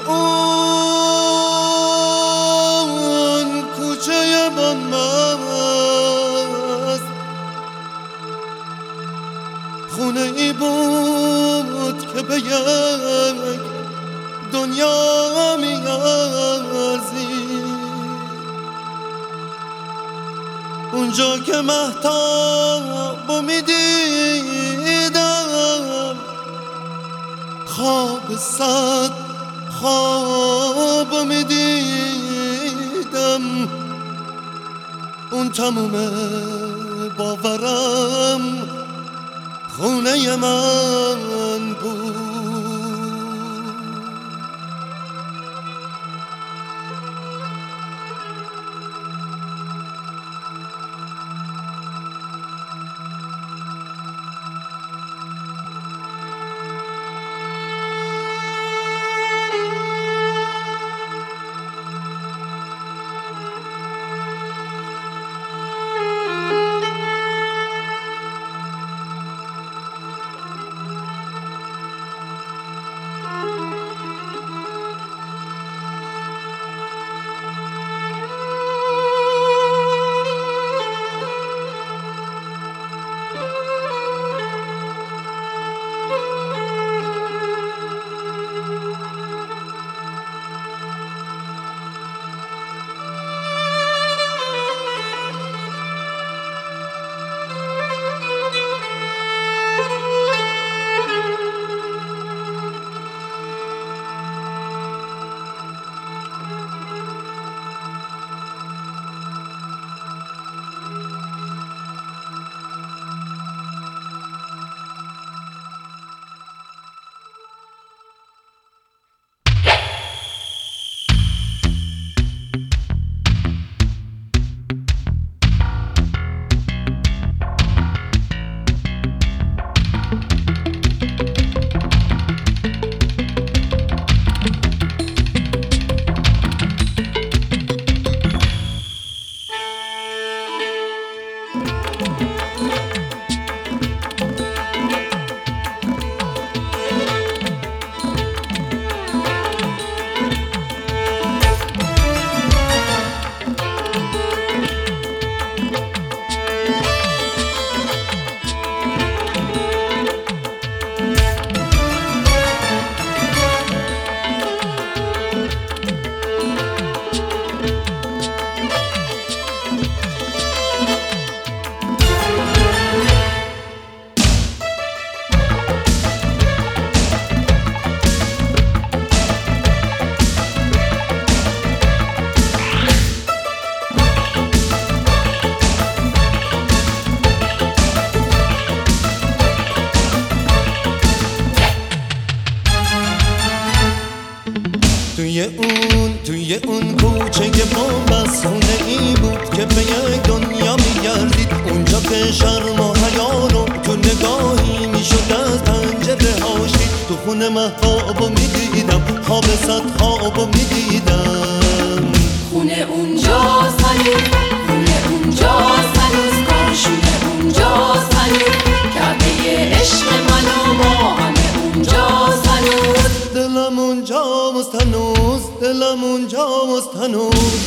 اون کوچه بنمست خونه ای بود که به یک دنیا میارزی، اونجا که مهتاب میدیدم خواب صد خواب میدیدم، اون تموم باورم خونه من بود. توی اون کوچه بنبست خونه ای بود که به یک دنیا میگردید، اونجا که شرم و حیا رو تو نگاهی میشد از پنجره هاشید. تو خونه مهتابو میدیدم، خواب صد خوابو میدیدم. خونه اونجاست هنوز، خونه اونجاست هنوز، کاشونه اونجاست هنوز، کعبه عشق من و ما همه اونجاست هنوز. دلم اونجاست هنوز، دلم اونجاست هنوز.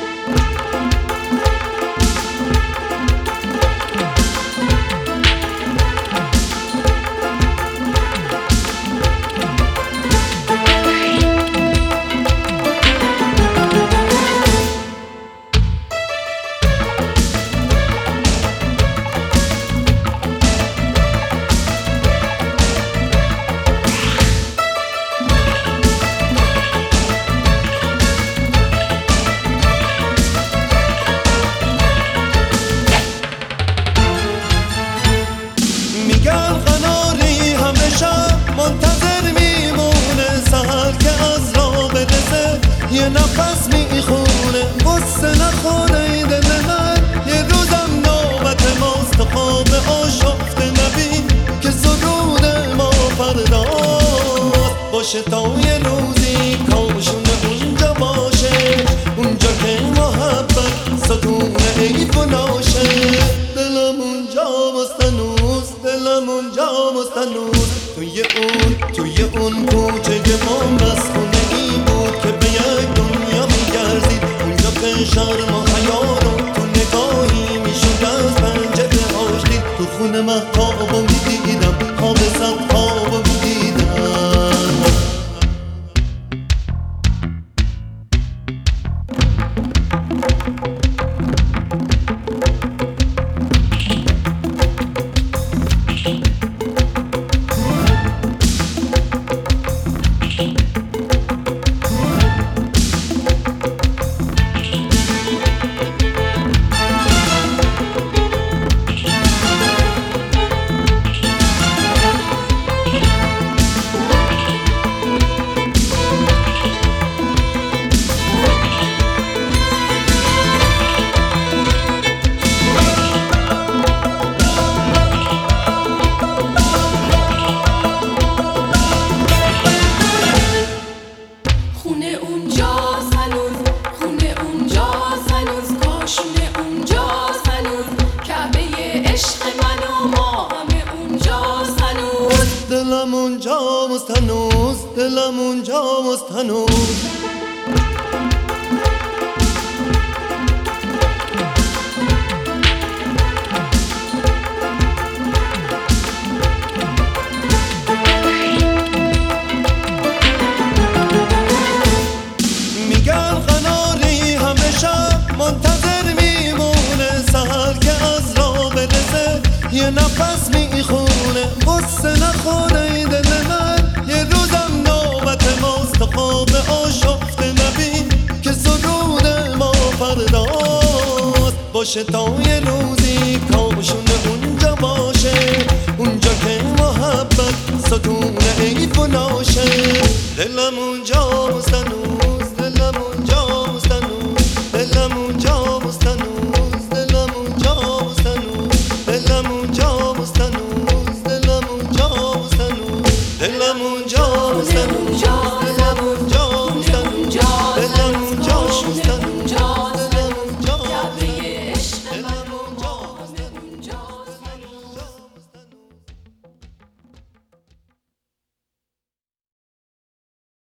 منتظر میمونه سهر که از راه برسه، یه نفس میخونه غصه نخوره دل من. یه روزم نوبت ماست، خواب آشفته نبین که سرود ما فرداست باشه. تا یه روزی کاشونه اونجا باشه، اونجا که محبت ستونه عیب و ناشه. دلم اونجا هنوز، دلم اونجا هنوز. توی اون کوچه بنبست خونه ای بود مهتابو میدیدم، خواب صد خوابو میدیدم. خونه اونجاست هنوز، خونه اونجاست هنوز، کاشونه اونجاست هنوز، کعبه عشق من و ما همه اونجاست هنوز. دلم اونجاست هنوز، دلم اونجاست هنوز. میگن قناری همیشه منتظر میمونه، سهر که از راه برسه یه نفس میخونه. غصه نخوره دل من، یه روزم نوبت ماست. خواب آشفته نبین که سرود ما فرداست. باشه تا یه روزی کاشونه اونجا باشه، اونجا که محبت ستون حیف و ناشه. دلم اونجاست هنوز.